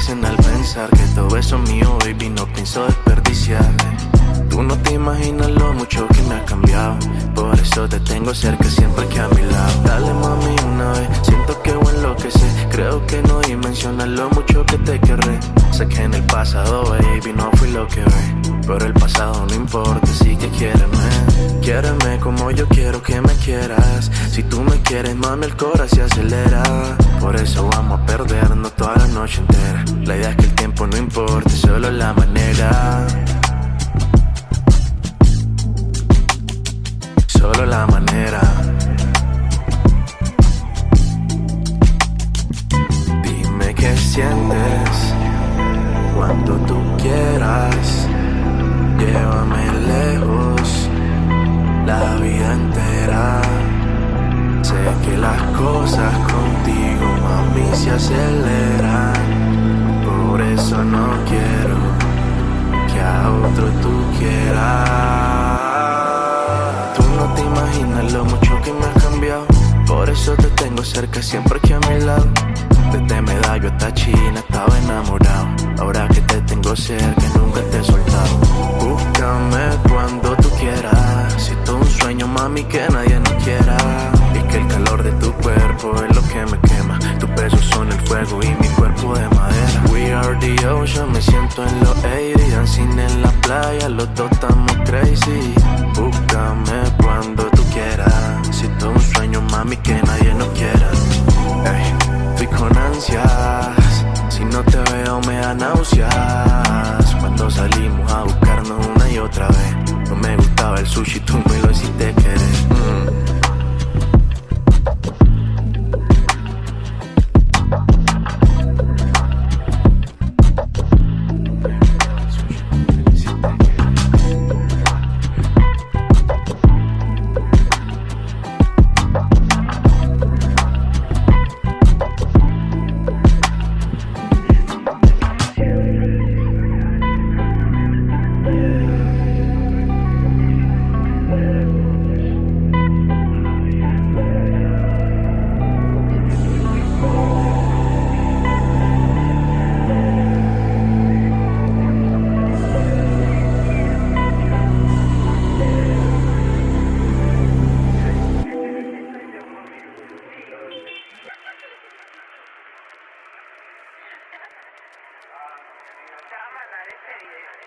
dicen al pensar que todo eso mío, baby, no pienso desperdiciar. Tú no te imaginas lo mucho que me has cambiado, por eso te tengo cerca siempre que a mi lado. Dale mami una vez, siento que voy a enloquecer. Creo que no dimensionas lo mucho que te querré. Sé que en el pasado, baby, no fui lo que ve, pero el pasado no importa, así que quiéreme. Quiéreme como yo quiero que me quieras. Si tú me quieres, mami, el corazón se acelera. Por eso vamos a perdernos toda la noche entera. La idea es que el tiempo no importa, solo la manera. Solo la manera. Dime qué sientes cuando tú quieras. Llévame lejos la vida entera. Sé que las cosas contigo, mami, se aceleran. Por eso no quiero que a otro tú quieras. Tú no te imaginas lo mucho que me has cambiado. Por eso te tengo cerca siempre que a mi lado. Desde Medallo hasta China estaba enamorado. Ahora que te tengo cerca nunca te he soltado. Búscame cuando tú quieras. Si todo un sueño, mami, que nadie nos quiera. Y que el calor de tu cuerpo es lo que me quema. Tus besos son el fuego y mi cuerpo de madera. We are the ocean, me siento en los 80s. Dancing en la playa, los dos estamos crazy. Búscame cuando tú quieras. Si todo un sueño, mami, que nadie nos quiera. Ey, estoy con ansias. Si no te veo me da náuseas. Cuando salimos a buscarnos una y otra vez. No me gustaba el sushi, tú me lo hiciste querer. Te va a mandar este video.